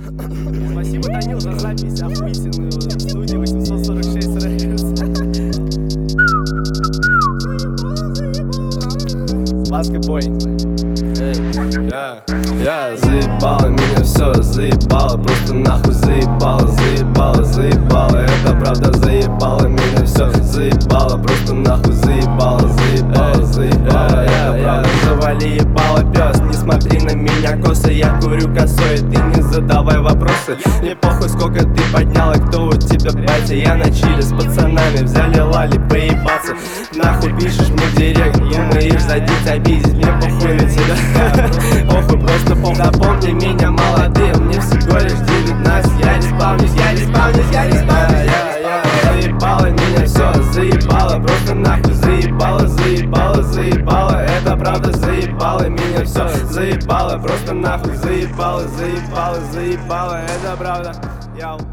Спасибо, Данил, за запись охуительную в студии 846 Records. Баскетбой. Я заебало, меня все заебало, просто нахуй заебало, заебало, заебало. Это правда заебало, меня все заебало, просто нахуй заебало, заебало, заебало. Это правда. Завали ебало, пес, не смотри на меня косо, я курю косой, ты не задавай вопросы. Мне похуй, сколько ты поднял и кто у тебя батя. Я на чиле с пацанами, взяли лали поебаться. Нахуй пишешь мне в директ, думаешь задеть, обидеть, мне похуй на тебя. Похуй, просто похуй. Запомни меня молодым, мне всего лишь 19. Я не спавнюсь, я не спавнюсь, я не спавнюсь. Заебало меня все, заебало, просто нахуй заебало, заебало, заебало. Это правда заебало, меня все заебало, просто нахуй заебало, заебало, заебало. Это правда. Яу.